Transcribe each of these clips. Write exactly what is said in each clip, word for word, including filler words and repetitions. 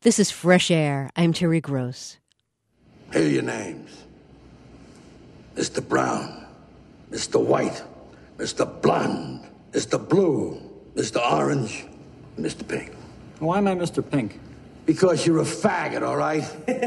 This is Fresh Air. I'm Terry Gross. Here are your names. Mister Brown, Mister White, Mister Blonde, Mister Blue, Mister Orange, Mister Pink. Why am I Mister Pink? Because you're a faggot, all right?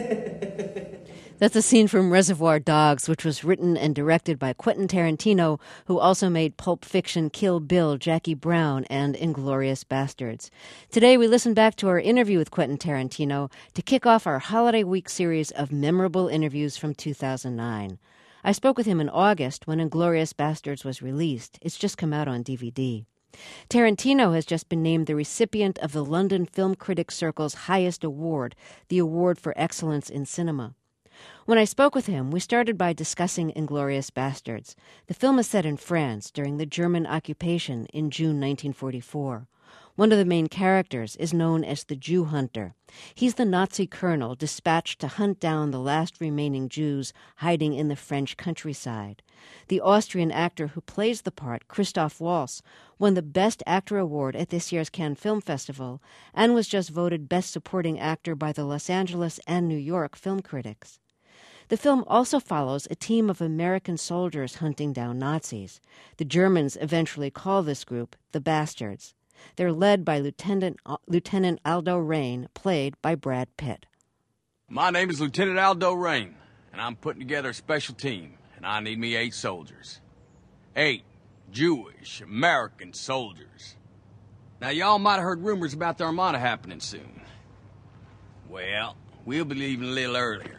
That's a scene from Reservoir Dogs, which was written and directed by Quentin Tarantino, who also made Pulp Fiction, Kill Bill, Jackie Brown, and Inglourious Basterds. Today, we listen back to our interview with Quentin Tarantino to kick off our Holiday Week series of memorable interviews from two thousand nine. I spoke with him in August when Inglourious Basterds was released. It's just come out on D V D. Tarantino has just been named the recipient of the London Film Critics Circle's highest award, the Award for Excellence in Cinema. When I spoke with him, we started by discussing Inglourious Basterds. The film is set in France during the German occupation in June nineteen forty-four. One of the main characters is known as the Jew Hunter. He's the Nazi colonel dispatched to hunt down the last remaining Jews hiding in the French countryside. The Austrian actor who plays the part, Christoph Waltz, won the Best Actor Award at this year's Cannes Film Festival and was just voted Best Supporting Actor by the Los Angeles and New York film critics. The film also follows a team of American soldiers hunting down Nazis. The Germans eventually call this group the Bastards. They're led by Lieutenant, uh, Lieutenant Aldo Raine, played by Brad Pitt. My name is Lieutenant Aldo Raine, and I'm putting together a special team, and I need me eight soldiers. Eight Jewish American soldiers. Now, y'all might have heard rumors about the Armada happening soon. Well, we'll be leaving a little earlier.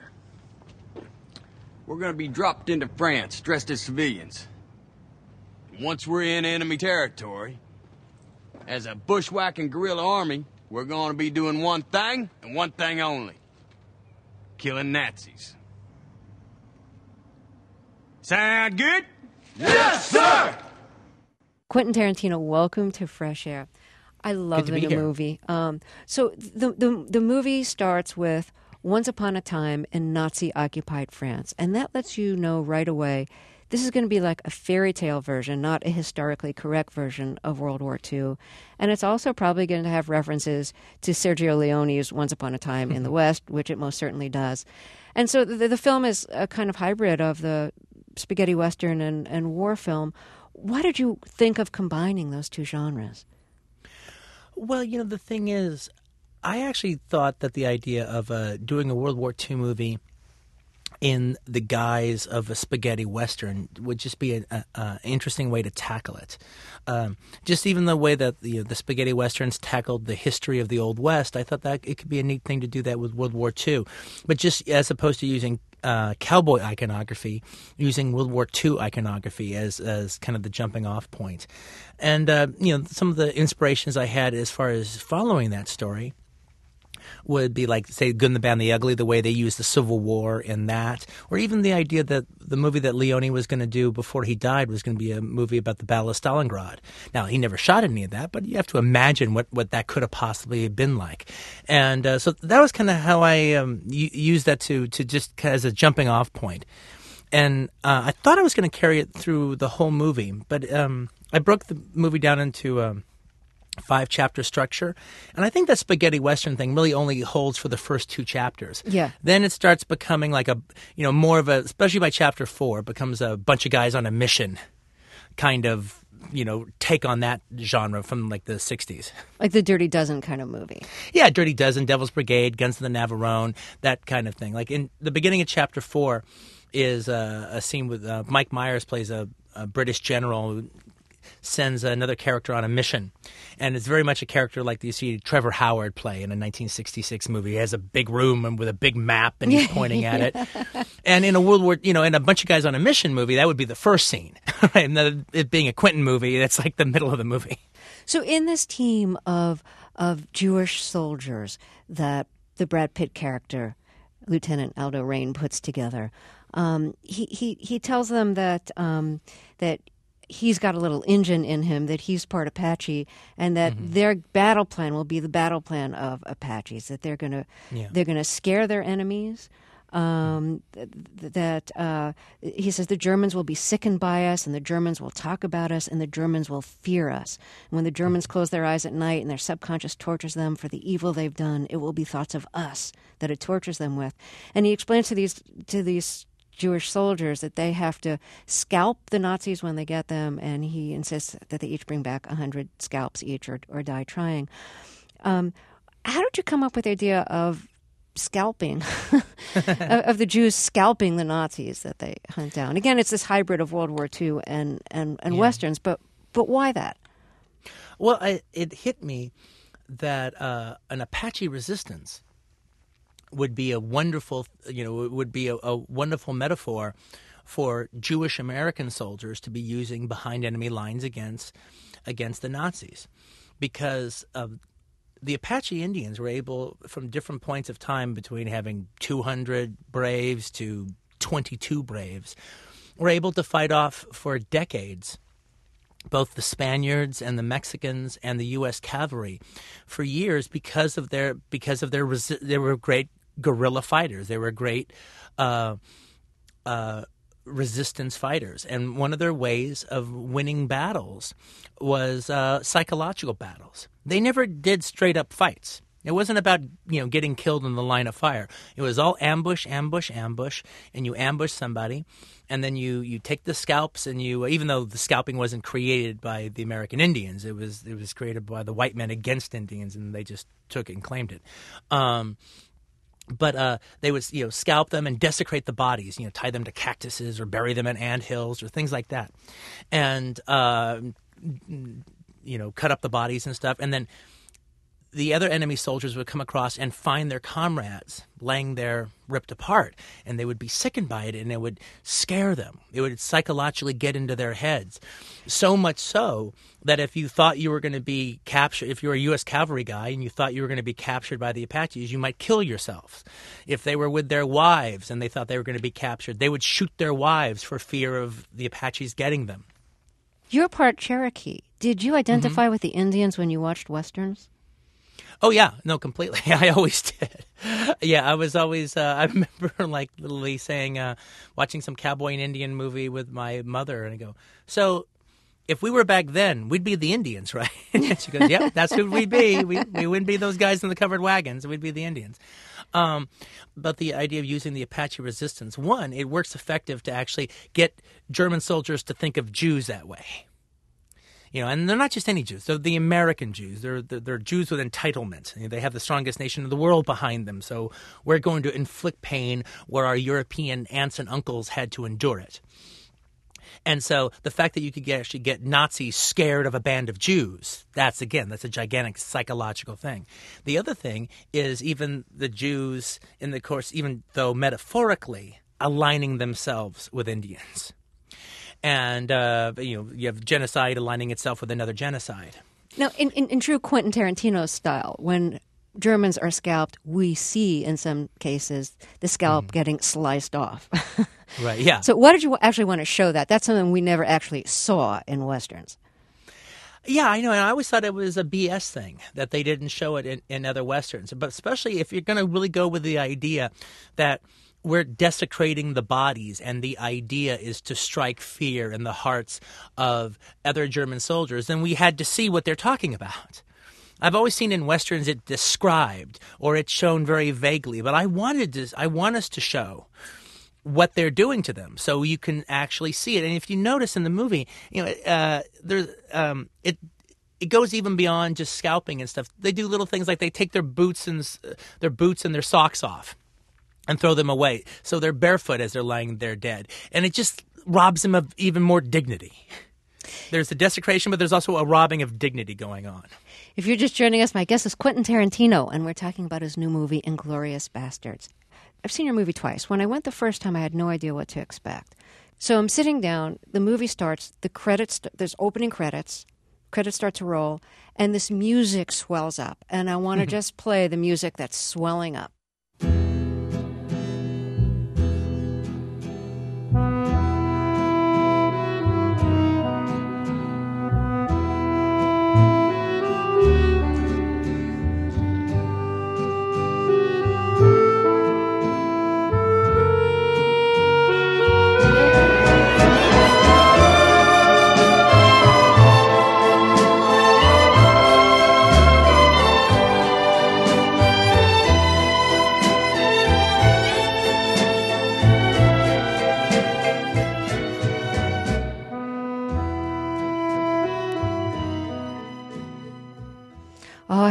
We're gonna be dropped into France, dressed as civilians. Once we're in enemy territory, as a bushwhacking guerrilla army, we're gonna be doing one thing, and one thing only. Killing Nazis. Sound good? Yes, sir! Quentin Tarantino, welcome to Fresh Air. I love the new movie. Um, so the, the the movie starts with Once Upon a Time in Nazi-occupied France, and that lets you know right away this is going to be like a fairy tale version, not a historically correct version of World War Two. And it's also probably going to have references to Sergio Leone's Once Upon a Time in the West, which it most certainly does. And so the, the film is a kind of hybrid of the spaghetti western and, and war film. Why did you think of combining those two genres? Well, you know, the thing is, I actually thought that the idea of uh, doing a World War Two movie in the guise of a spaghetti western would just be an interesting way to tackle it. Um, just even the way that you know, the spaghetti westerns tackled the history of the Old West, I thought that it could be a neat thing to do that with World War Two. But just as opposed to using uh, cowboy iconography, using World War Two iconography as as kind of the jumping off point. And uh, you know, some of the inspirations I had as far as following that story would be like, say, Good and the Bad and the Ugly, the way they used the Civil War in that, or even the idea that the movie that Leone was going to do before he died was going to be a movie about the Battle of Stalingrad. Now, he never shot any of that, but you have to imagine what, what that could have possibly been like. And uh, so that was kind of how I um, used that to, to just kind of as a jumping off point. And uh, I thought I was going to carry it through the whole movie, but um, I broke the movie down into Um, five chapter structure, and I think that spaghetti western thing really only holds for the first two chapters. Yeah. Then it starts becoming like a, you know, more of a, especially by chapter four, it becomes a bunch of guys on a mission kind of, you know, take on that genre from like the sixties. Like the Dirty Dozen kind of movie. Yeah, Dirty Dozen, Devil's Brigade, Guns of the Navarone, that kind of thing. Like in the beginning of chapter four is uh, a scene with uh, Mike Myers plays a, a British general who sends another character on a mission. And it's very much a character like you see Trevor Howard play in a nineteen sixty-six movie. He has a big room and with a big map and he's pointing at it. And in a World War, you know, in a bunch of guys on a mission movie, that would be the first scene. And the, it being a Quentin movie, that's like the middle of the movie. So in this team of of Jewish soldiers that the Brad Pitt character, Lieutenant Aldo Raine, puts together, um, he, he, he tells them that um, that he's got a little engine in him, that he's part Apache, and that mm-hmm. their battle plan will be the battle plan of Apaches, that they're going to yeah. they're going to scare their enemies, Um, th- that uh, he says the Germans will be sickened by us, and the Germans will talk about us, and the Germans will fear us. And when the Germans close their eyes at night and their subconscious tortures them for the evil they've done, it will be thoughts of us that it tortures them with. And he explains to these to these Jewish soldiers that they have to scalp the Nazis when they get them, and he insists that they each bring back a hundred scalps each, or or die trying. Um, how did you come up with the idea of scalping of, of the Jews scalping the Nazis that they hunt down? Again, it's this hybrid of World War Two and and, and yeah. Westerns, but but why that? Well, I, it hit me that uh, an Apache resistance would be a wonderful, you know, it would be a, a wonderful metaphor for Jewish American soldiers to be using behind enemy lines against against the Nazis, because of the Apache Indians were able, from different points of time between having two hundred Braves to twenty-two Braves, were able to fight off for decades both the Spaniards and the Mexicans and the U S cavalry for years because of their because of their resi- they were great guerrilla fighters. They were great uh, uh, resistance fighters, and one of their ways of winning battles was uh, psychological battles. They never did straight up fights. It wasn't about, you know, getting killed in the line of fire. It was all ambush, ambush, ambush, and you ambush somebody, and then you, you take the scalps, and you, even though the scalping wasn't created by the American Indians, it was it was created by the white men against Indians, and they just took it and claimed it. Um, But uh, they would, you know, scalp them and desecrate the bodies, you know, tie them to cactuses or bury them in anthills or things like that, and uh, you know, cut up the bodies and stuff. And then the other enemy soldiers would come across and find their comrades laying there ripped apart, and they would be sickened by it, and it would scare them. It would psychologically get into their heads, so much so that if you thought you were going to be captured, if you were a U S cavalry guy and you thought you were going to be captured by the Apaches, you might kill yourself. If they were with their wives and they thought they were going to be captured, they would shoot their wives for fear of the Apaches getting them. You're part Cherokee. Did you identify mm-hmm. with the Indians when you watched Westerns? Oh, yeah. No, completely. I always did. Yeah, I was always, uh, I remember like literally saying, uh, watching some cowboy and Indian movie with my mother, and I go, so if we were back then, we'd be the Indians, right? She goes, yeah, that's who we'd be. We, we wouldn't be those guys in the covered wagons. We'd be the Indians. Um, but the idea of using the Apache resistance, one, it works effective to actually get German soldiers to think of Jews that way. You know, and they're not just any Jews. They're the American Jews. They're, they're, they're Jews with entitlement. You know, they have the strongest nation in the world behind them. So we're going to inflict pain where our European aunts and uncles had to endure it. And so the fact that you could get, actually get Nazis scared of a band of Jews, that's, again, that's a gigantic psychological thing. The other thing is even the Jews, in the course, even though metaphorically, aligning themselves with Indians. And, uh, you know, you have genocide aligning itself with another genocide. Now, in, in, in true Quentin Tarantino style, when Germans are scalped, we see, in some cases, the scalp mm. getting sliced off. Right, yeah. So why did you actually want to show that? That's something we never actually saw in Westerns. Yeah, I know, and I always thought it was a B S thing, that they didn't show it in, in other Westerns. But especially if you're going to really go with the idea that we're desecrating the bodies, and the idea is to strike fear in the hearts of other German soldiers, then we had to see what they're talking about. I've always seen in Westerns it described or it's shown very vaguely, but I wanted to, I want us to show what they're doing to them so you can actually see it. And if you notice in the movie, you know, uh, there's um, it. It goes even beyond just scalping and stuff. They do little things like they take their boots and their boots and their socks off and throw them away. So they're barefoot as they're lying there dead. And it just robs them of even more dignity. There's the desecration, but there's also a robbing of dignity going on. If you're just joining us, my guest is Quentin Tarantino, and we're talking about his new movie, Inglourious Basterds. I've seen your movie twice. When I went the first time, I had no idea what to expect. So I'm sitting down, the movie starts, the credits, there's opening credits, credits start to roll, and this music swells up. And I want to just play the music that's swelling up.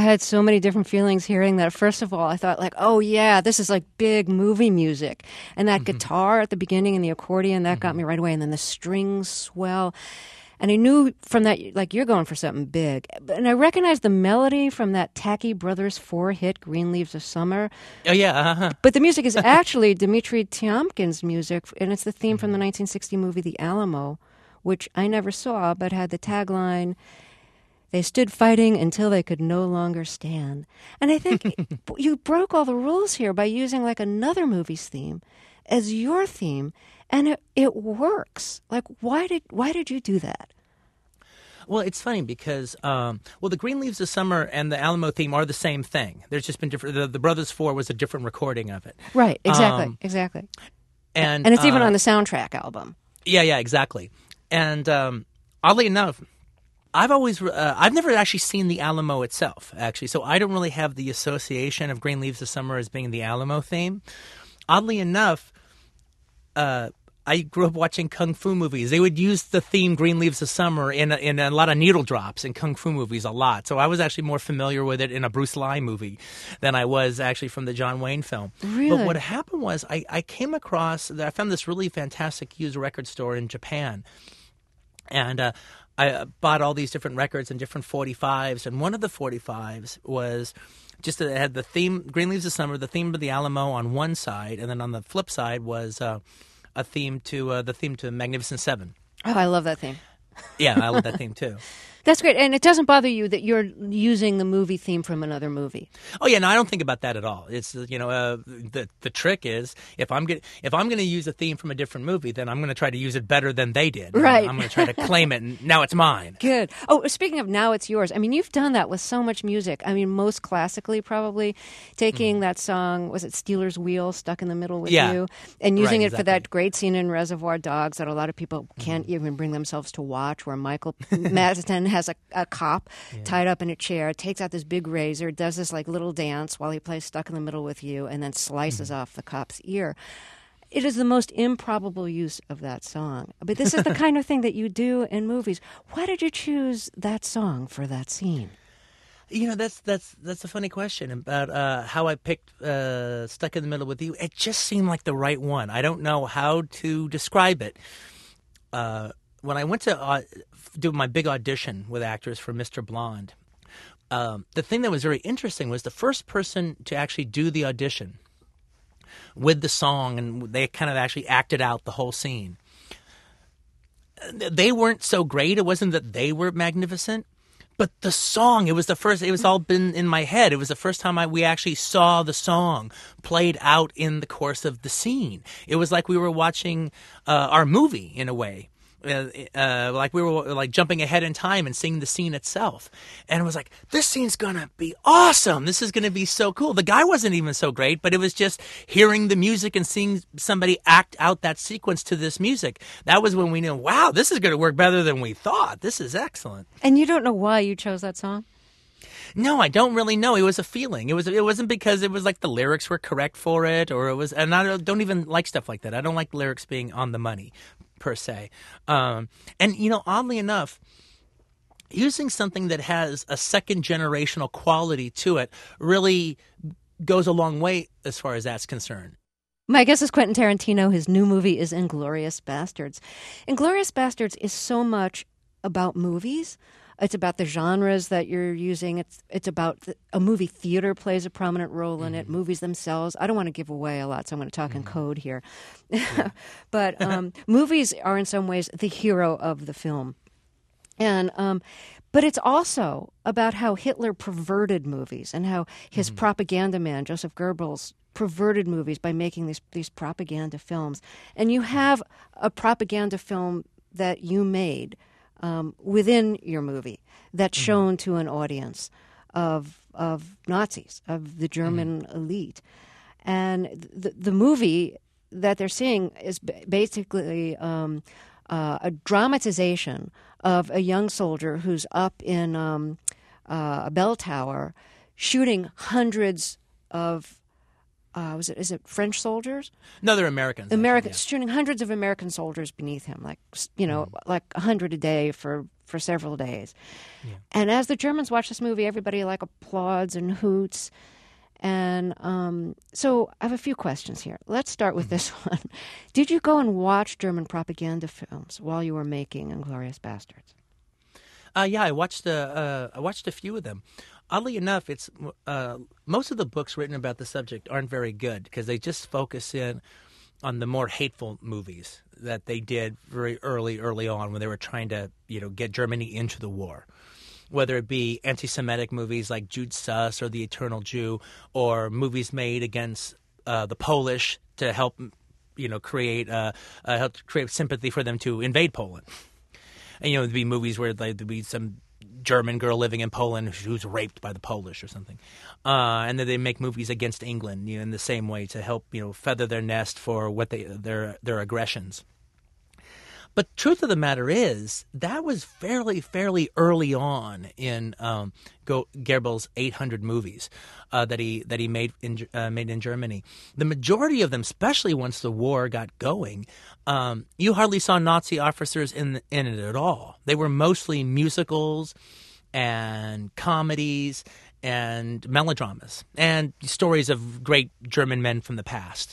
had so many different feelings hearing that. First of all, I thought like, oh yeah, this is like big movie music. And that mm-hmm. guitar at the beginning and the accordion, that mm-hmm. got me right away. And then the strings swell. And I knew from that, like, you're going for something big. And I recognized the melody from that Tacky Brothers four-hit, Green Leaves of Summer. Oh, yeah. Uh-huh. But the music is actually Dmitri Tiomkin's music, and it's the theme from the nineteen sixty movie The Alamo, which I never saw, but had the tagline, "They stood fighting until they could no longer stand." And I think you broke all the rules here by using, like, another movie's theme as your theme. And it, it works. Like, why did why did you do that? Well, it's funny because, um, well, the Green Leaves of Summer and the Alamo theme are the same thing. There's just been different. The, the Brothers Four was a different recording of it. Right. Exactly. Um, exactly. And and it's uh, even on the soundtrack album. Yeah. Yeah. Exactly. And um, oddly enough, I've always uh, I've never actually seen the Alamo itself. Actually, so I don't really have the association of Green Leaves of Summer as being the Alamo theme. Oddly enough. Uh, I grew up watching kung fu movies. They would use the theme "Green Leaves of Summer" in a, in a lot of needle drops in kung fu movies a lot. So I was actually more familiar with it in a Bruce Lee movie than I was actually from the John Wayne film. Really? But what happened was I, I came across, I found this really fantastic used record store in Japan. And uh, I bought all these different records and different forty-fives. And one of the forty-fives was just it had the theme, Green Leaves of Summer, the theme of the Alamo on one side. And then on the flip side was uh, a theme to uh, the theme to Magnificent Seven. Oh, I love that theme. Yeah, I love that theme too. That's great. And it doesn't bother you that you're using the movie theme from another movie. Oh yeah, no, I don't think about that at all. It's you know, uh, the the trick is if I'm going if I'm going to use a theme from a different movie, then I'm going to try to use it better than they did. Right. I'm going to try to claim it, and now it's mine. Good. Oh, speaking of now it's yours. I mean, you've done that with so much music. I mean, most classically, probably taking mm. that song, was it Stealers Wheel, Stuck in the Middle with yeah. You, and using right, it exactly. for that great scene in Reservoir Dogs that a lot of people can't mm. even bring themselves to watch, where Michael Madsen has a, a cop yeah. tied up in a chair, takes out this big razor, does this like little dance while he plays Stuck in the Middle with You, and then slices mm. off the cop's ear. It is the most improbable use of that song. But this is the kind of thing that you do in movies. Why did you choose that song for that scene? You know, that's that's that's a funny question about uh, how I picked uh, Stuck in the Middle with You. It just seemed like the right one. I don't know how to describe it. Uh, when I went to uh, do my big audition with actors for Mister Blonde, um, the thing that was very interesting was the first person to actually do the audition with the song, and they kind of actually acted out the whole scene. They weren't so great. It wasn't that they were magnificent. But the song, it was the first, it was all been in my head. It was the first time I, we actually saw the song played out in the course of the scene. It was like we were watching uh, our movie in a way. Uh, uh, like we were like jumping ahead in time and seeing the scene itself. And it was like, this scene's going to be awesome. This is going to be so cool. The guy wasn't even so great, but it was just hearing the music and seeing somebody act out that sequence to this music. That was when we knew, wow, this is going to work better than we thought. This is excellent. And you don't know why you chose that song? No, I don't really know. It was a feeling. It was. It wasn't because it was like the lyrics were correct for it, or it was. And I don't even like stuff like that. I don't like lyrics being on the money, per se. Um, and you know, oddly enough, using something that has a second generational quality to it really goes a long way as far as that's concerned. My guest is Quentin Tarantino. His new movie is Inglourious Basterds. Inglourious Basterds is so much about movies. It's about the genres that you're using. It's it's about the, a movie theater plays a prominent role in mm-hmm. it. Movies themselves. I don't want to give away a lot, so I'm going to talk mm-hmm. in code here. Yeah. But um, movies are in some ways the hero of the film, and um, but it's also about how Hitler perverted movies and how his mm-hmm. propaganda man Joseph Goebbels perverted movies by making these these propaganda films. And you have a propaganda film that you made. Um, within your movie that's mm-hmm. shown to an audience of of Nazis, of the German mm-hmm. elite. And the, the movie that they're seeing is b- basically um, uh, a dramatization of a young soldier who's up in um, uh, a bell tower shooting hundreds of uh, was it is it French soldiers? No, they're Americans. American actually, shooting hundreds of American soldiers beneath him, like you know, mm. like a hundred a day for, for several days. Yeah. And as the Germans watch this movie, everybody like applauds and hoots. And um, so I have a few questions here. Let's start with mm-hmm. this one. Did you go and watch German propaganda films while you were making Inglourious Basterds? Uh, yeah, I watched a, uh, I watched a few of them. Oddly enough, it's uh, most of the books written about the subject aren't very good because they just focus in on the more hateful movies that they did very early, early on when they were trying to, you know, get Germany into the war. Whether it be anti-Semitic movies like Jude Suss or The Eternal Jew, or movies made against uh, the Polish to help, you know, create uh, uh, help create sympathy for them to invade Poland. And, you know, there'd be movies where like, there'd be some German girl living in Poland who's raped by the Polish or something. Uh, and then they make movies against England, you know, in the same way to help, you know, feather their nest for what they their their aggressions. But truth of the matter is, that was fairly, fairly early on in um, Go- Goebbels' eight hundred movies uh, that he that he made in uh, made in Germany. The majority of them, especially once the war got going, um, you hardly saw Nazi officers in in it at all. They were mostly musicals and comedies and melodramas and stories of great German men from the past.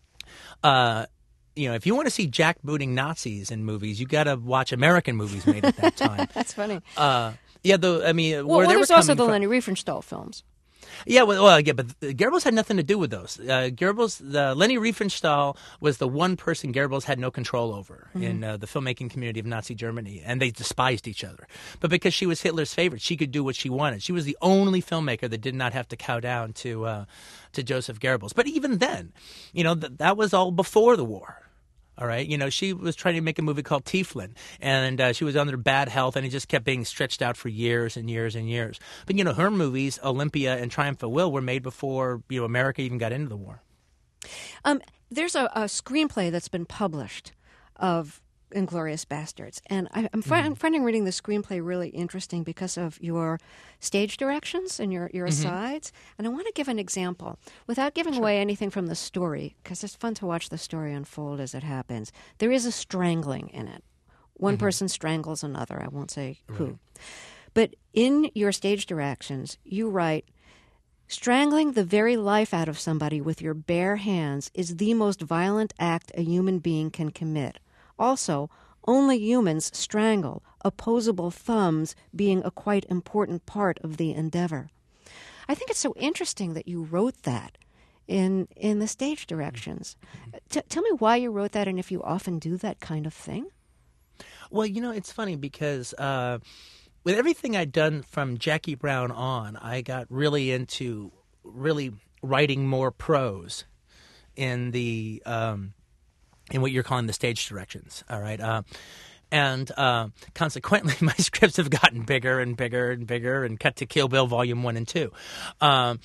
Uh, You know, if you want to see jackbooting Nazis in movies, you got to watch American movies made at that time. That's funny. Uh, yeah, the I mean, well, where well they there's were also the from, Leni Riefenstahl films. Yeah, well, well, yeah, but Goebbels had nothing to do with those. Uh, Goebbels, the Leni Riefenstahl was the one person Goebbels had no control over mm-hmm. in uh, the filmmaking community of Nazi Germany, and they despised each other. But because she was Hitler's favorite, she could do what she wanted. She was the only filmmaker that did not have to cow down to uh, to Joseph Goebbels. But even then, you know, th- that was all before the war. All right. You know, she was trying to make a movie called Tieflin, and uh, she was under bad health, and it just kept being stretched out for years and years and years. But, you know, her movies, Olympia and Triumph of Will, were made before, you know, America even got into the war. Um, there's a, a screenplay that's been published of Inglourious Basterds, and I, I'm, fi- mm. I'm finding reading the screenplay really interesting because of your stage directions and your, your mm-hmm. asides. And I want to give an example without giving sure. away anything from the story, because it's fun to watch the story unfold as it happens. There is a strangling in it. One mm-hmm. person strangles another. I won't say right. who. But in your stage directions, you write, strangling the very life out of somebody with your bare hands is the most violent act a human being can commit. Also, only humans strangle, opposable thumbs being a quite important part of the endeavor. I think it's so interesting that you wrote that in in the stage directions. T- tell me why you wrote that and if you often do that kind of thing. Well, you know, it's funny because uh, with everything I'd done from Jackie Brown on, I got really into really writing more prose in the um, in what you're calling the stage directions. All right. Uh, and uh, consequently, my scripts have gotten bigger and bigger and bigger and cut to Kill Bill Volume One and Two. Um,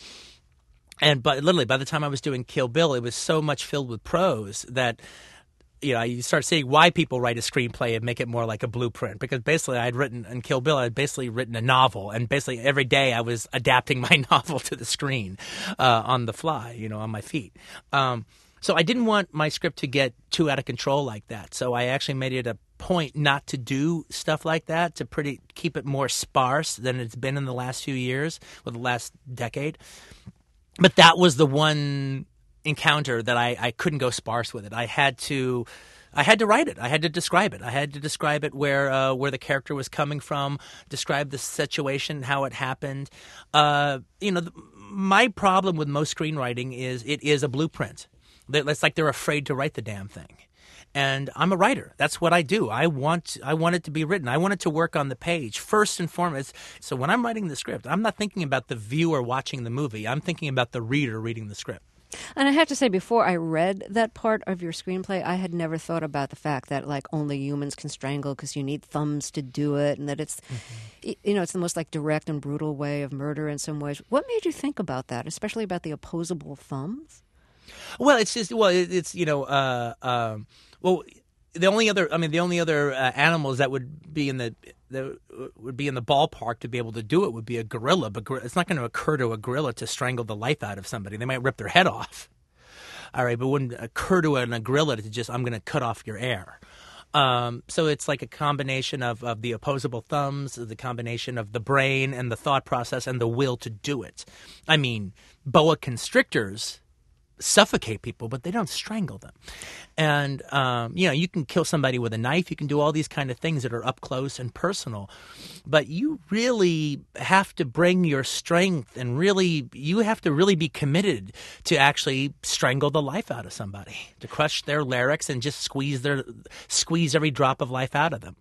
and but literally, by the time I was doing Kill Bill, it was so much filled with prose that, you know, you start seeing why people write a screenplay and make it more like a blueprint. Because basically, I'd written in Kill Bill, I'd basically written a novel, and basically every day I was adapting my novel to the screen uh, on the fly, you know, on my feet. Um, so I didn't want my script to get too out of control like that. So I actually made it a point not to do stuff like that, to pretty keep it more sparse than it's been in the last few years, or the last decade. But that was the one encounter that I, I couldn't go sparse with it. I had to I had to write it. I had to describe it. I had to describe it where uh, where the character was coming from, describe the situation, how it happened. Uh, you know, the, my problem with most screenwriting is it is a blueprint. It's like they're afraid to write the damn thing. And I'm a writer. That's what I do. I want I want it to be written. I want it to work on the page first and foremost. So when I'm writing the script, I'm not thinking about the viewer watching the movie. I'm thinking about the reader reading the script. And I have to say, before I read that part of your screenplay, I had never thought about the fact that, like, only humans can strangle because you need thumbs to do it, and that it's, mm-hmm. you know, it's the most, like, direct and brutal way of murder in some ways. What made you think about that, especially about the opposable thumbs? Well, it's just, well, it's, you know, uh, um, well, the only other, I mean, the only other uh, animals that would be in the that would be in the ballpark to be able to do it would be a gorilla. But it's not going to occur to a gorilla to strangle the life out of somebody. They might rip their head off. All right, but it wouldn't occur to an, a gorilla to just, I'm going to cut off your air. Um, so it's like a combination of, of the opposable thumbs, the combination of the brain and the thought process and the will to do it. I mean, boa constrictors suffocate people, but they don't strangle them. And, um, you know, you can kill somebody with a knife. You can do all these kind of things that are up close and personal. But you really have to bring your strength and really, you have to really be committed to actually strangle the life out of somebody, to crush their larynx and just squeeze their, squeeze every drop of life out of them.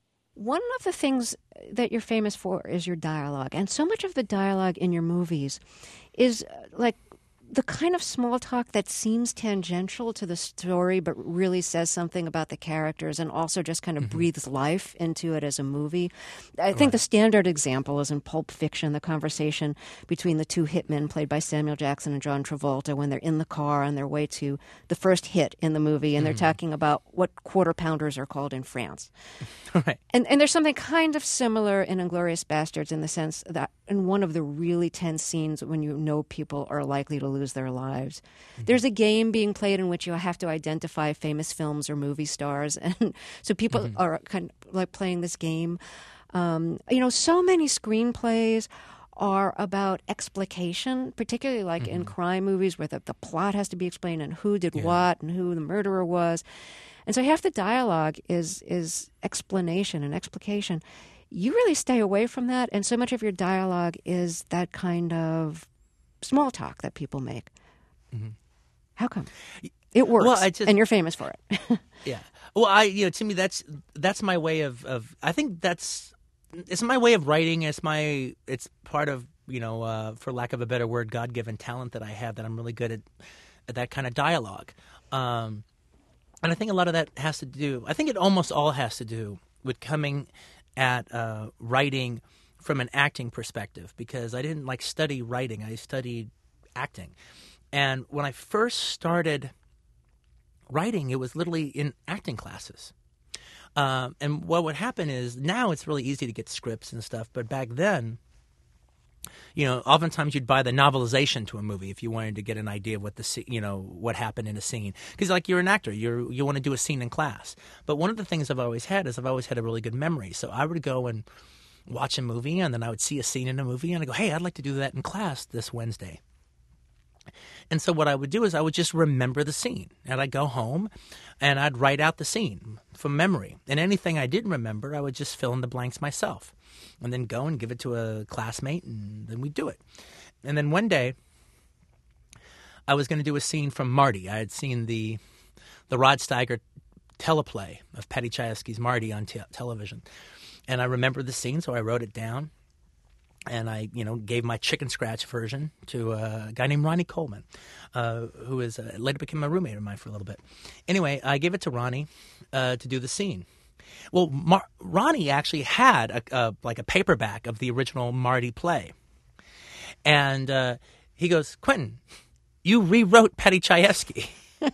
One of the things that you're famous for is your dialogue. And so much of the dialogue in your movies is uh, like, the kind of small talk that seems tangential to the story but really says something about the characters and also just kind of mm-hmm. breathes life into it as a movie. I right. think the standard example is in Pulp Fiction, the conversation between the two hitmen played by Samuel Jackson and John Travolta when they're in the car on their way to the first hit in the movie, and mm-hmm. they're talking about what quarter pounders are called in France. Right. And, and there's something kind of similar in Inglourious Basterds in the sense that in one of the really tense scenes when you know people are likely to lose their lives, mm-hmm. there's a game being played in which you have to identify famous films or movie stars. And so people mm-hmm. are kind of like playing this game. Um, you know, so many screenplays are about explication, particularly like mm-hmm. in crime movies where the, the plot has to be explained and who did yeah. what and who the murderer was. And so half the dialogue is is explanation and explication. You really stay away from that, and so much of your dialogue is that kind of small talk that people make. Mm-hmm. How come? It works, well, I just, and you're famous for it. Yeah. Well, I you know to me that's that's my way of, of I think that's it's my way of writing. It's my it's part of you know uh, for lack of a better word, God-given talent that I have, that I'm really good at, at that kind of dialogue. Um, and I think a lot of that has to do. I think it almost all has to do with coming at uh, writing from an acting perspective, because I didn't like study writing. I studied acting. And when I first started writing, it was literally in acting classes. Um, and what would happen is now it's really easy to get scripts and stuff. But back then, you know, oftentimes you'd buy the novelization to a movie if you wanted to get an idea of what the, you know, what happened in a scene. Because like you're an actor, you you want to do a scene in class. But one of the things I've always had is I've always had a really good memory. So I would go and watch a movie, and then I would see a scene in a movie, and I go, hey, I'd like to do that in class this Wednesday. And so what I would do is I would just remember the scene, and I'd go home, and I'd write out the scene from memory. And anything I didn't remember, I would just fill in the blanks myself, and then go and give it to a classmate, and then we'd do it. And then one day, I was going to do a scene from Marty. I had seen the the Rod Steiger teleplay of Paddy Chayefsky's Marty on te- television. And I remembered the scene, so I wrote it down. And I, you know, gave my chicken scratch version to a guy named Ronnie Coleman, uh, who is uh, later became a roommate of mine for a little bit. Anyway, I gave it to Ronnie uh, to do the scene. Well, Mar- Ronnie actually had a, a, like a paperback of the original Marty play. And uh, he goes, Quentin, you rewrote Paddy Chayefsky.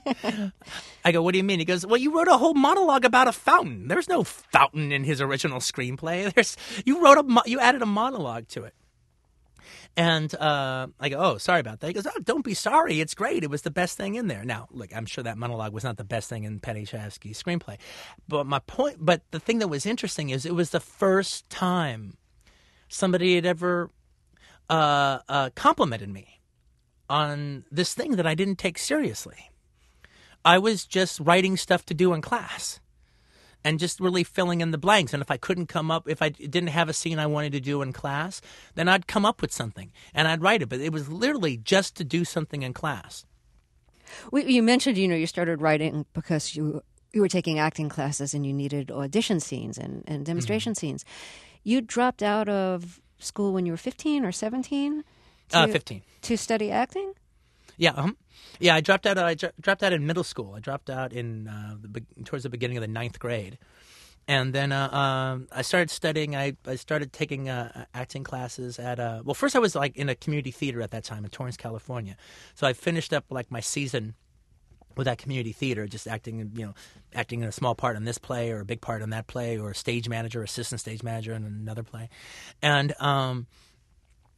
I go, what do you mean? He goes, well, you wrote a whole monologue about a fountain. There's no fountain in his original screenplay. There's you wrote a mo- you added a monologue to it. And uh, I go, oh, sorry about that. He goes, oh, don't be sorry. It's great. It was the best thing in there. Now, look, I'm sure that monologue was not the best thing in Paddy Chayefsky's screenplay. But my point, but the thing that was interesting is it was the first time somebody had ever uh, uh, complimented me on this thing that I didn't take seriously. I was just writing stuff to do in class and just really filling in the blanks. And if I couldn't come up, if I didn't have a scene I wanted to do in class, then I'd come up with something and I'd write it. But it was literally just to do something in class. Well, you mentioned, you know, you started writing because you you were taking acting classes and you needed audition scenes and, and demonstration mm-hmm. scenes. You dropped out of school when you were fifteen or seventeen? To, uh, fifteen. To study acting? Yeah, um, yeah. I dropped out. I dro- dropped out in middle school. I dropped out in uh, the be- towards the beginning of the ninth grade, and then uh, um, I started studying. I, I started taking uh, acting classes at. Uh, well, first I was like in a community theater at that time in Torrance, California. So I finished up like my season with that community theater, just acting, you know, acting in a small part in this play or a big part in that play, or stage manager, assistant stage manager in another play, and. Um,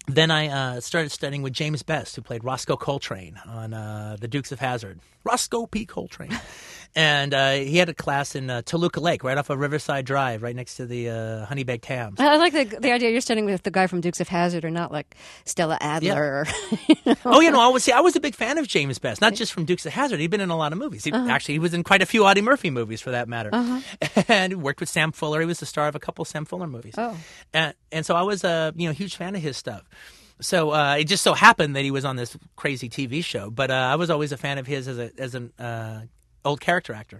then I uh, started studying with James Best, who played Roscoe Coltrane on uh, The Dukes of Hazzard. Roscoe P. Coltrane. And uh, he had a class in uh, Toluca Lake, right off of Riverside Drive, right next to the uh, Honey Baked Hams. I like the the idea you're studying with the guy from Dukes of Hazzard, or not like Stella Adler. Yeah. Or, you know? Oh, you know, I was see, I was a big fan of James Best, not just from Dukes of Hazzard. He'd been in a lot of movies. He, uh-huh. Actually, he was in quite a few Audie Murphy movies, for that matter. Uh-huh. And worked with Sam Fuller. He was the star of a couple Sam Fuller movies. Oh. And, and so I was a you know huge fan of his stuff. So uh, it just so happened that he was on this crazy T V show. But uh, I was always a fan of his as a as an uh, old character actor.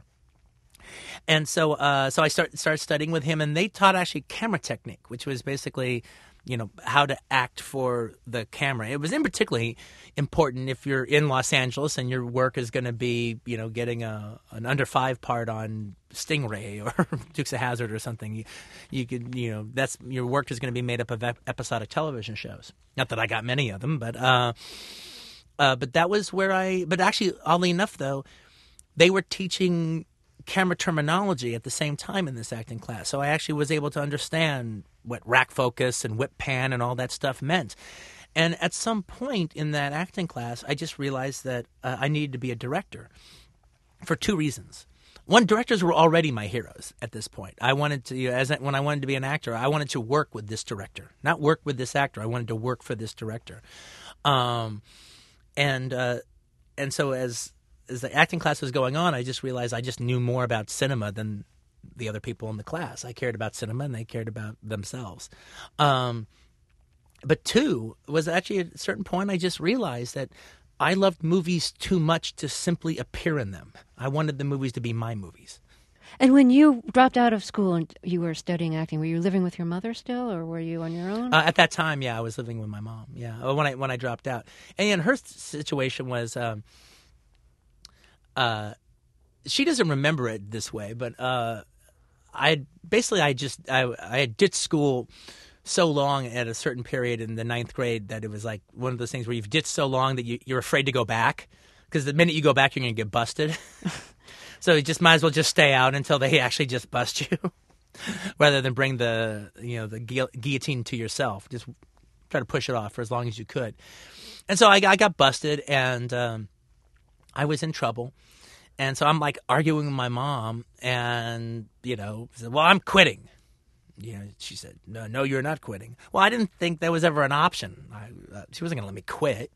And so uh, so I start, started studying with him, and they taught actually camera technique, which was basically, you know, how to act for the camera. It was in particularly important if you're in Los Angeles and your work is going to be, you know, getting a an under five part on Stingray or Dukes of Hazzard or something. You, you could, you know, that's your work is going to be made up of ep- episodic television shows. Not that I got many of them, but uh, uh, but that was where I. But actually, oddly enough, though, they were teaching camera terminology at the same time in this acting class. So I actually was able to understand what rack focus and whip pan and all that stuff meant. And at some point in that acting class, I just realized that uh, I needed to be a director for two reasons. One, directors were already my heroes at this point. I wanted to, you know, as I, when I wanted to be an actor, I wanted to work with this director, not work with this actor. I wanted to work for this director. Um, and uh, and so as as the acting class was going on, I just realized I just knew more about cinema than the other people in the class. I cared about cinema, and they cared about themselves. Um, but two, was actually at a certain point I just realized that I loved movies too much to simply appear in them. I wanted the movies to be my movies. And when you dropped out of school and you were studying acting, were you living with your mother still, or were you on your own? Uh, at that time, yeah, I was living with my mom. Yeah, when I when I dropped out, and yeah, her situation was. Um, Uh, she doesn't remember it this way, but uh, I basically I just I, I had ditched school so long at a certain period in the ninth grade that it was like one of those things where you've ditched so long that you, you're afraid to go back, because the minute you go back you're going to get busted. So you just might as well just stay out until they actually just bust you, rather than bring the you know the gu- guillotine to yourself. Just try to push it off for as long as you could. And so I, I got busted, and um, I was in trouble. And so I'm like arguing with my mom, and, you know, said, well, I'm quitting. You know, she said, no, no, you're not quitting. Well, I didn't think that was ever an option. I, uh, she wasn't going to let me quit.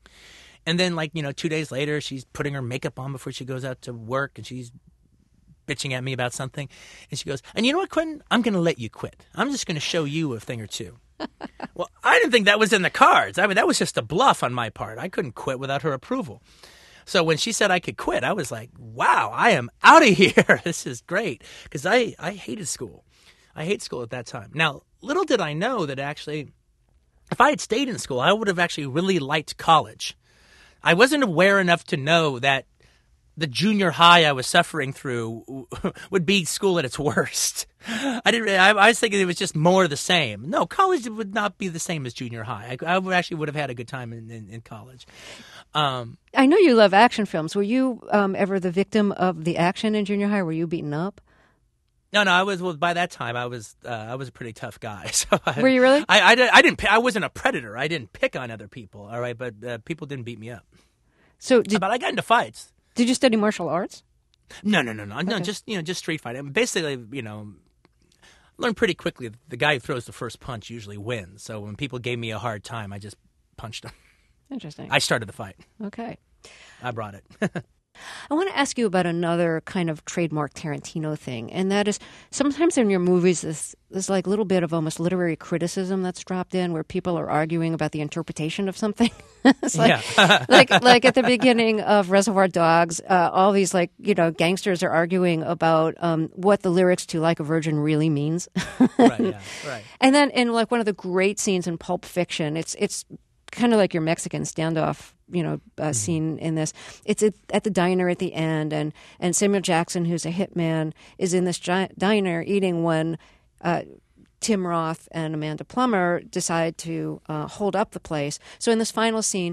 And then, like, you know, two days later, she's putting her makeup on before she goes out to work, and she's bitching at me about something. And she goes, and you know what, Quentin? I'm going to let you quit. I'm just going to show you a thing or two. Well, I didn't think that was in the cards. I mean, that was just a bluff on my part. I couldn't quit without her approval. So when she said I could quit, I was like, wow, I am out of here. This is great. Because I, I hated school. I hate school at that time. Now, little did I know that actually, if I had stayed in school, I would have actually really liked college. I wasn't aware enough to know that the junior high I was suffering through would be school at its worst. I didn't. I, I was thinking it was just more of the same. No, college would not be the same as junior high. I, I actually would have had a good time in, in, in college. Um, I know you love action films. Were you um, ever the victim of the action in junior high? Were you beaten up? No, no. I was. Well, by that time, I was. Uh, I was a pretty tough guy. So I, Were you really? I, I, I didn't. I wasn't a predator. I didn't pick on other people. All right, but uh, people didn't beat me up. So, did, but I got into fights. Did you study martial arts? No, no, no, no, no. Okay. Just you know, just street fighting. Basically, you know, learned pretty quickly that the guy who throws the first punch usually wins. So when people gave me a hard time, I just punched them. Interesting. I started the fight. Okay. I brought it. I want to ask you about another kind of trademark Tarantino thing, and that is sometimes in your movies there's, there's like a little bit of almost literary criticism that's dropped in where people are arguing about the interpretation of something. It's like, yeah. like like at the beginning of Reservoir Dogs, uh, all these like, you know, gangsters are arguing about um, what the lyrics to Like a Virgin really means. Right, yeah, right. And then in like one of the great scenes in Pulp Fiction, it's it's kind of like your Mexican standoff, you know, uh, mm-hmm. scene in this. It's at, at the diner at the end, and, and Samuel Jackson, who's a hitman, is in this giant diner eating when uh, Tim Roth and Amanda Plummer decide to uh, hold up the place. So in this final scene,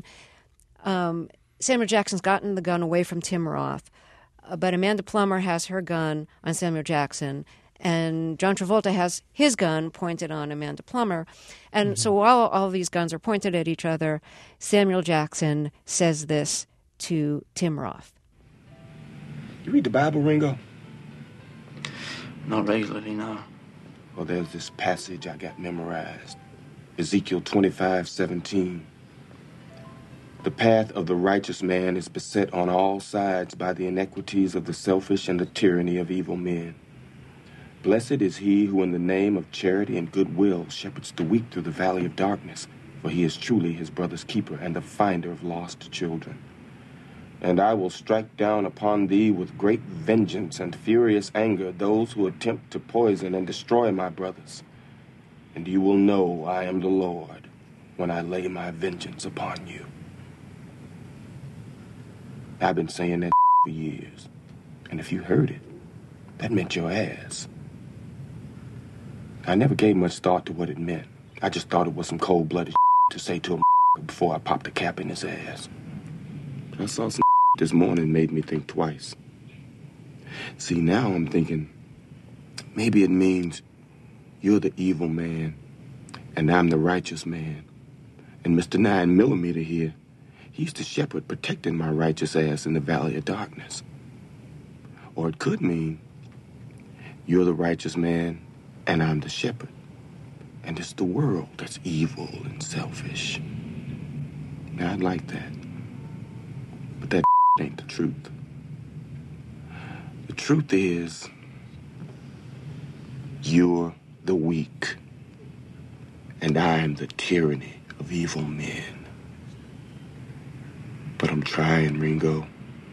um, Samuel Jackson's gotten the gun away from Tim Roth, uh, but Amanda Plummer has her gun on Samuel Jackson, and John Travolta has his gun pointed on Amanda Plummer. And mm-hmm. so while all these guns are pointed at each other, Samuel Jackson says this to Tim Roth. You read the Bible, Ringo? Not regularly, no. Well, there's this passage I got memorized. Ezekiel twenty-five seventeen. The path of the righteous man is beset on all sides by the iniquities of the selfish and the tyranny of evil men. Blessed is he who in the name of charity and goodwill shepherds the weak through the valley of darkness, for he is truly his brother's keeper and the finder of lost children. And I will strike down upon thee with great vengeance and furious anger those who attempt to poison and destroy my brothers. And you will know I am the Lord when I lay my vengeance upon you. I've been saying that for years. And if you heard it, that meant your ass. I never gave much thought to what it meant. I just thought it was some cold-blooded to say to a before I popped a cap in his ass. I saw some this morning made me think twice. See, now I'm thinking, maybe it means you're the evil man, and I'm the righteous man. And Mister Nine Millimeter here, he's the shepherd protecting my righteous ass in the valley of darkness. Or it could mean you're the righteous man, and I'm the shepherd. And it's the world that's evil and selfish. Now, I'd like that. But that ain't the truth. The truth is, you're the weak, and I'm the tyranny of evil men. But I'm trying, Ringo.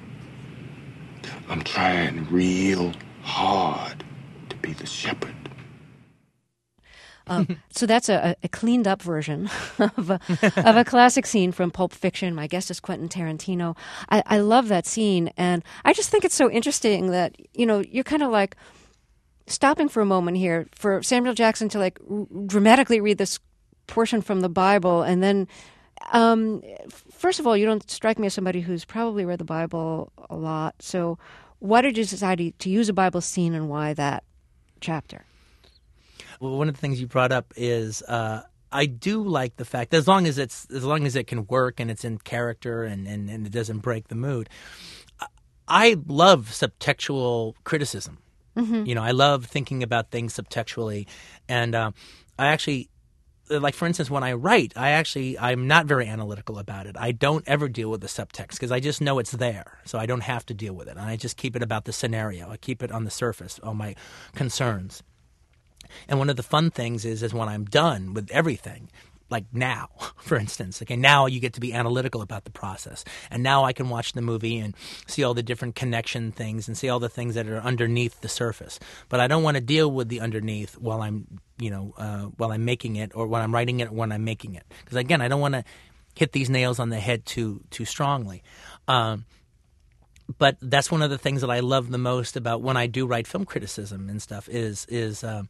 I'm trying real hard to be the shepherd. Um, so that's a, a cleaned up version of a, of a classic scene from Pulp Fiction. My guest is Quentin Tarantino. I, I love that scene, and I just think it's so interesting that, you know, you're kind of like stopping for a moment here for Samuel Jackson to like r- dramatically read this portion from the Bible, and then um, first of all, you don't strike me as somebody who's probably read the Bible a lot. So why did you decide to use a Bible scene, and why that chapter? Well, one of the things you brought up is uh, I do like the fact that as long as it's as long as it can work and it's in character and, and, and it doesn't break the mood. I love subtextual criticism. Mm-hmm. You know, I love thinking about things subtextually, and uh, I actually, like for instance, when I write, I actually I'm not very analytical about it. I don't ever deal with the subtext because I just know it's there, so I don't have to deal with it. And I just keep it about the scenario. I keep it on the surface, all my concerns. And one of the fun things is, is when I'm done with everything, like now, for instance, okay, now you get to be analytical about the process. And now I can watch the movie and see all the different connection things and see all the things that are underneath the surface. But I don't want to deal with the underneath while I'm, you know, uh, while I'm making it, or when I'm writing it, or when I'm making it. Because again, I don't want to hit these nails on the head too too strongly. Um, But that's one of the things that I love the most about when I do write film criticism and stuff is is um,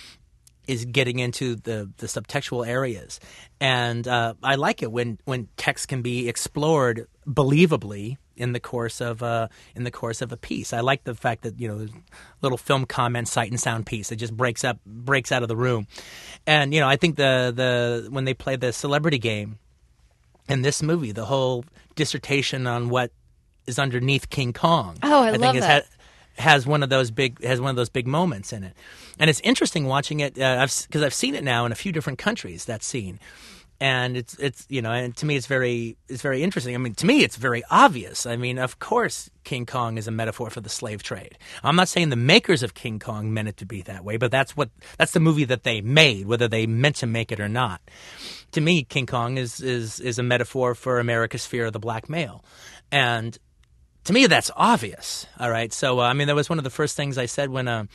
is getting into the, the subtextual areas, and uh, I like it when, when text can be explored believably in the course of uh, in the course of a piece. I like the fact that, you know, there's a little film comment, sight and sound piece that just breaks up breaks out of the room, and you know I think the the when they play the celebrity game in this movie, the whole dissertation on what is underneath King Kong. Oh, I, I love think that. Has, has one of those big has one of those big moments in it, and it's interesting watching it. Uh, I've because I've seen it now in a few different countries. That scene, and it's it's you know, and to me it's very it's very interesting. I mean, to me it's very obvious. I mean, of course, King Kong is a metaphor for the slave trade. I'm not saying the makers of King Kong meant it to be that way, but that's what that's the movie that they made, whether they meant to make it or not. To me, King Kong is is is a metaphor for America's fear of the black male, and to me, that's obvious, all right? So, uh, I mean, that was one of the first things I said when uh,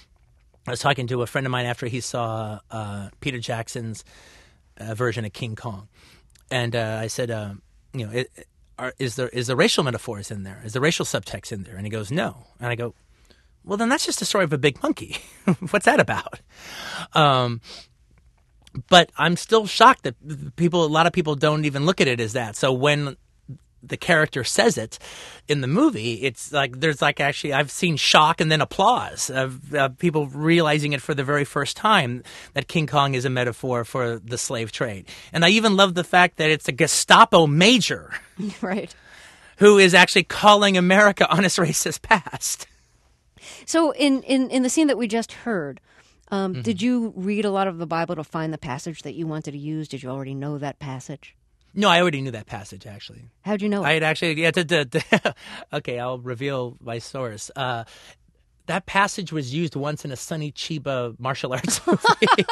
I was talking to a friend of mine after he saw uh, Peter Jackson's uh, version of King Kong. And uh, I said, uh, you know, it, are, is there is the racial metaphors in there? Is the racial subtext in there? And he goes, no. And I go, well, then that's just a story of a big monkey. What's that about? Um, but I'm still shocked that people, a lot of people don't even look at it as that. So when the character says it in the movie, it's like there's like actually I've seen shock and then applause of uh, people realizing it for the very first time that King Kong is a metaphor for the slave trade. And I even love the fact that it's a Gestapo major, right, who is actually calling America on its racist past. So in, in, in the scene that we just heard, um, mm-hmm. did you read a lot of the Bible to find the passage that you wanted to use? Did you already know that passage? No, I already knew that passage, actually. How'd you know it? I had actually, yeah, to, to, to, okay, I'll reveal my source. Uh, that passage was used once in a Sonny Chiba martial arts movie.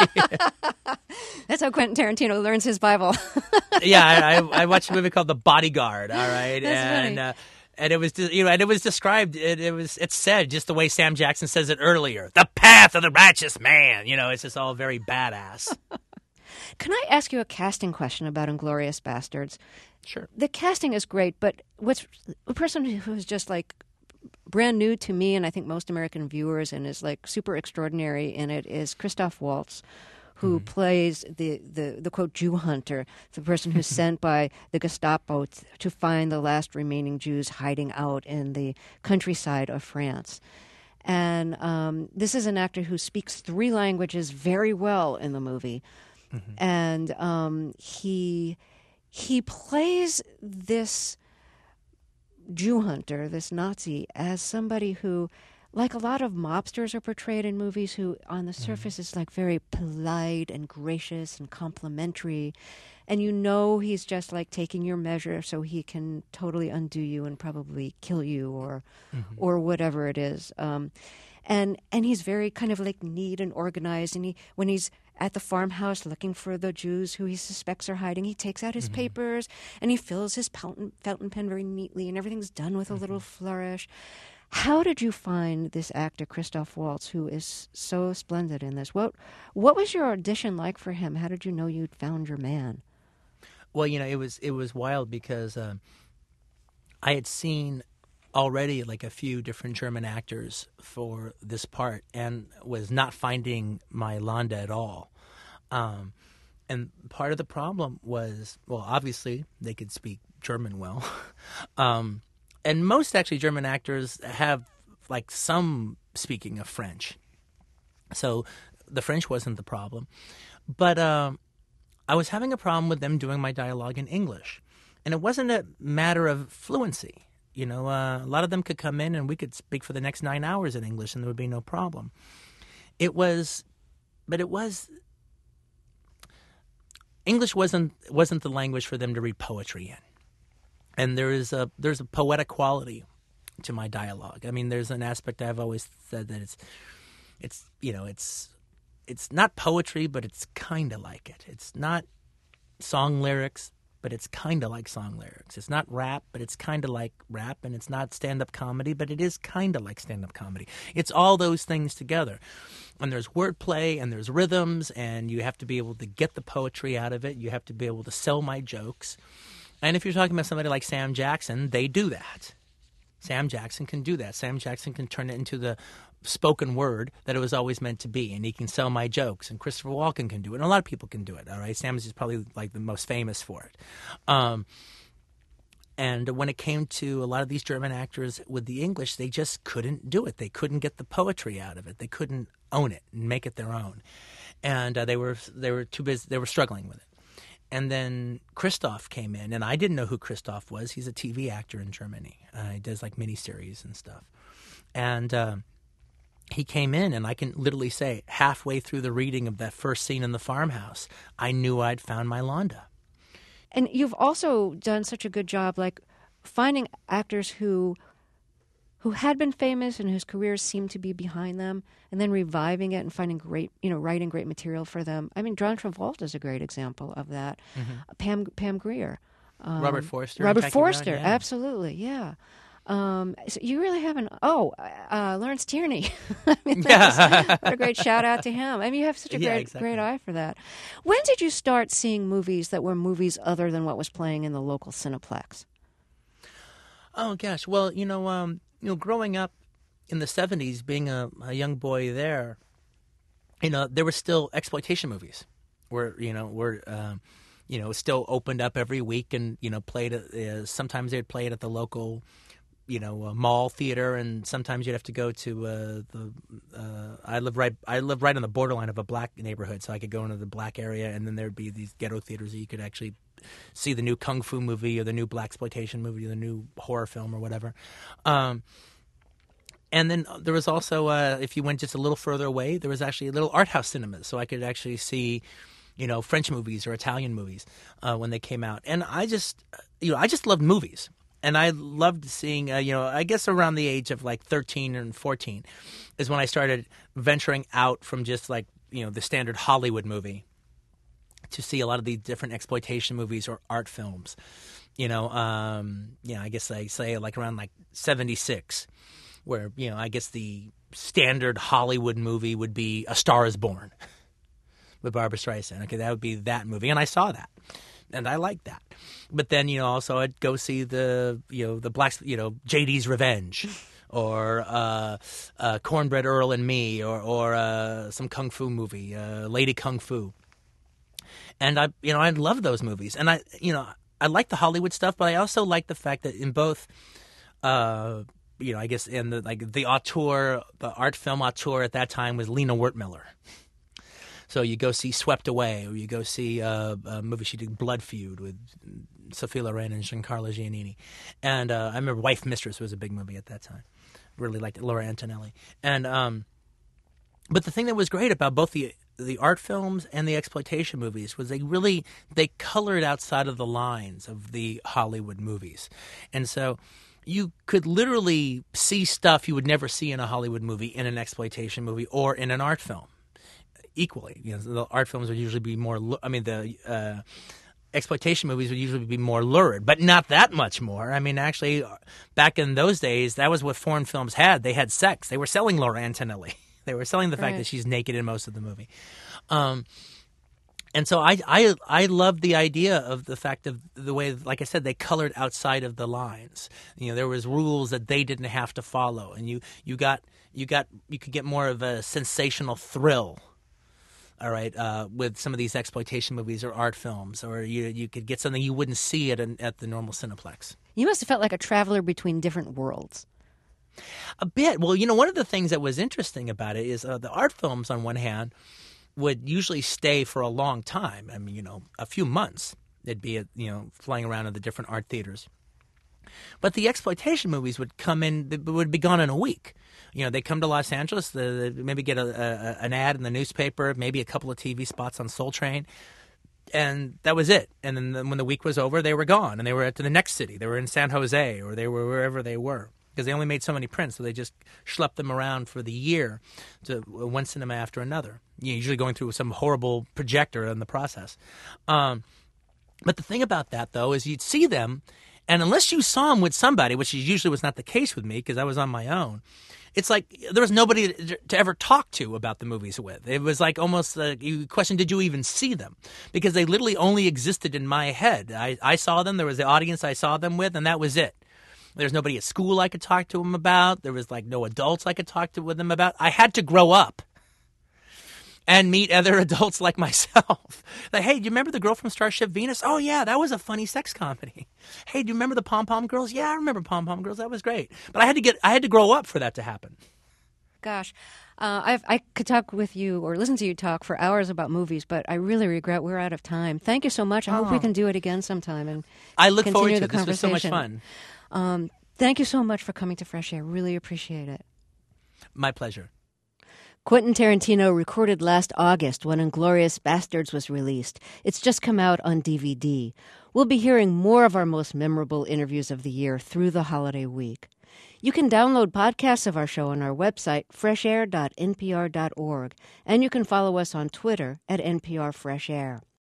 That's how Quentin Tarantino learns his Bible. yeah, I, I, I watched a movie called The Bodyguard, all right? That's and, funny. Uh, and it was, you know, and it was described. It, it was, it's said just the way Sam Jackson says it earlier. The path of the righteous man. You know, it's just all very badass. Can I ask you a casting question about Inglourious Bastards? Sure. The casting is great, but what's a person who's just like brand new to me, and I think most American viewers, and is like super extraordinary in it, is Christoph Waltz, who mm-hmm. plays the, the, the, quote, Jew hunter, the person who's sent by the Gestapo t- to find the last remaining Jews hiding out in the countryside of France. And um, this is an actor who speaks three languages very well in the movie. Mm-hmm. And um, he he plays this Jew hunter, this Nazi, as somebody who, like a lot of mobsters are portrayed in movies, who on the surface mm-hmm. is like very polite and gracious and complimentary. And you know he's just like taking your measure so he can totally undo you and probably kill you or mm-hmm. or whatever it is. Um, and and he's very kind of like neat and organized. And he when he's at the farmhouse looking for the Jews who he suspects are hiding, he takes out his mm-hmm. papers and he fills his fountain, fountain pen very neatly, and everything's done with a mm-hmm. little flourish. How did you find this actor, Christoph Waltz, who is so splendid in this? What what was your audition like for him? How did you know you'd found your man? Well, you know, it was it was wild because uh, I had seen already like a few different German actors for this part and was not finding my Landa at all. Um, and part of the problem was, well, obviously they could speak German well. um, and most actually German actors have like some speaking of French. So the French wasn't the problem. But um, I was having a problem with them doing my dialogue in English. And it wasn't a matter of fluency. You know, uh, a lot of them could come in and we could speak for the next nine hours in English and there would be no problem. It was, but it was, English wasn't wasn't the language for them to read poetry in. And there is a there's a poetic quality to my dialogue. I mean, there's an aspect I've always said that it's, it's you know, it's it's not poetry, but it's kind of like it. It's not song lyrics, but it's kind of like song lyrics. It's not rap, but it's kind of like rap, and it's not stand-up comedy, but it is kind of like stand-up comedy. It's all those things together. And there's wordplay, and there's rhythms, and you have to be able to get the poetry out of it. You have to be able to sell my jokes. And if you're talking about somebody like Sam Jackson, they do that. Sam Jackson can do that. Sam Jackson can turn it into the spoken word that it was always meant to be, and he can sell my jokes, and Christopher Walken can do it, and a lot of people can do it, all right? Sam is just probably like the most famous for it. Um, and when it came to a lot of these German actors with the English, they just couldn't do it. They couldn't get the poetry out of it. They couldn't own it and make it their own. And uh, they were they were too busy. They were struggling with it. And then Christoph came in, and I didn't know who Christoph was. He's a T V actor in Germany. Uh, he does like miniseries and stuff. And uh, he came in, and I can literally say halfway through the reading of that first scene in the farmhouse, I knew I'd found my Landa. And you've also done such a good job, like finding actors who who had been famous and whose careers seemed to be behind them, and then reviving it and finding great, you know, writing great material for them. I mean, John Travolta is a great example of that. Mm-hmm. Pam Pam Grier, um, Robert Forster, Robert Forster, Brown, yeah. absolutely, yeah. Um, so you really haven't. Oh, uh, Lawrence Tierney. I mean, yeah. What a great shout out to him. I mean, you have such a yeah, great, exactly. great eye for that. When did you start seeing movies that were movies other than what was playing in the local Cineplex? Oh gosh, well, you know, um, you know, growing up in the seventies, being a, a young boy there, you know, there were still exploitation movies, where you know, where um, you know, still opened up every week and, you know, played at, uh, sometimes they'd play it at the local, you know, uh, mall theater, and sometimes you'd have to go to uh, the. Uh, I live right. I live right on the borderline of a black neighborhood, so I could go into the black area, and then there'd be these ghetto theaters that you could actually see the new kung fu movie or the new blaxploitation movie or the new horror film or whatever. Um, and then there was also, uh, if you went just a little further away, there was actually little art house cinemas, so I could actually see, you know, French movies or Italian movies uh, when they came out. And I just, you know, I just loved movies. And I loved seeing, uh, you know, I guess around the age of like thirteen and fourteen is when I started venturing out from just like, you know, the standard Hollywood movie to see a lot of these different exploitation movies or art films. You know, um, you know, I guess I say like around like seventy-six, where, you know, I guess the standard Hollywood movie would be A Star is Born with Barbra Streisand. Okay, that would be that movie. And I saw that. And I liked that. But then, you know, also I'd go see the, you know, the Black, you know, J D's Revenge or uh, uh, Cornbread Earl and Me or, or uh, some Kung Fu movie, uh, Lady Kung Fu. And I, you know, I love those movies. And I, you know, I like the Hollywood stuff, but I also like the fact that in both, uh, you know, I guess in the, like the auteur, the art film auteur at that time was Lena Wertmüller. So you go see Swept Away, or you go see uh, a movie she did, Blood Feud, with Sophia Loren and Giancarlo Giannini. And uh, I remember Wife Mistress was a big movie at that time. Really liked it, Laura Antonelli. And um, but the thing that was great about both the the art films and the exploitation movies was they really they colored outside of the lines of the Hollywood movies, and so you could literally see stuff you would never see in a Hollywood movie in an exploitation movie or in an art film. Equally, you know, the art films would usually be more. I mean, the uh, exploitation movies would usually be more lurid, but not that much more. I mean, actually, back in those days, that was what foreign films had. They had sex. They were selling Laura Antonelli. They were selling the fact right. that she's naked in most of the movie. Um, and so I, I, I love the idea of the fact of the way, like I said, they colored outside of the lines. You know, there was rules that they didn't have to follow, and you, you got, you got, you could get more of a sensational thrill. All right, uh, with some of these exploitation movies or art films, or you you could get something you wouldn't see at an, at the normal Cineplex. You must have felt like a traveler between different worlds. A bit. Well, you know, one of the things that was interesting about it is uh, the art films, on one hand, would usually stay for a long time. I mean, you know, a few months. They'd be, you know, flying around in the different art theaters. But the exploitation movies would come in, they would be gone in a week. You know, they come to Los Angeles, they maybe get a, a, an ad in the newspaper, maybe a couple of T V spots on Soul Train, and that was it. And then when the week was over, they were gone, and they were at the next city. They were in San Jose, or they were wherever they were, because they only made so many prints, so they just schlepped them around for the year to one cinema after another, you know, usually going through some horrible projector in the process. Um, but the thing about that, though, is you'd see them, and unless you saw them with somebody, which usually was not the case with me because I was on my own, it's like there was nobody to, to ever talk to about the movies with. It was like almost a you question, did you even see them? Because they literally only existed in my head. I, I saw them, there was the audience I saw them with, and that was it. There's nobody at school I could talk to them about. There was like no adults I could talk to with them about. I had to grow up and meet other adults like myself. Like, hey, do you remember the girl from Starship Venus? Oh, yeah, that was a funny sex comedy. Hey, do you remember the Pom Pom Girls? Yeah, I remember Pom Pom Girls. That was great. But I had to get, I had to grow up for that to happen. Gosh, uh, I've, I could talk with you or listen to you talk for hours about movies, but I really regret we're out of time. Thank you so much. I oh. hope we can do it again sometime. And I look continue forward to the it. This was so much fun. Um, thank you so much for coming to Fresh Air. Really appreciate it. My pleasure. Quentin Tarantino recorded last August when Inglourious Basterds was released. It's just come out on D V D. We'll be hearing more of our most memorable interviews of the year through the holiday week. You can download podcasts of our show on our website, fresh air dot n p r dot org, and you can follow us on Twitter at N P R Fresh Air.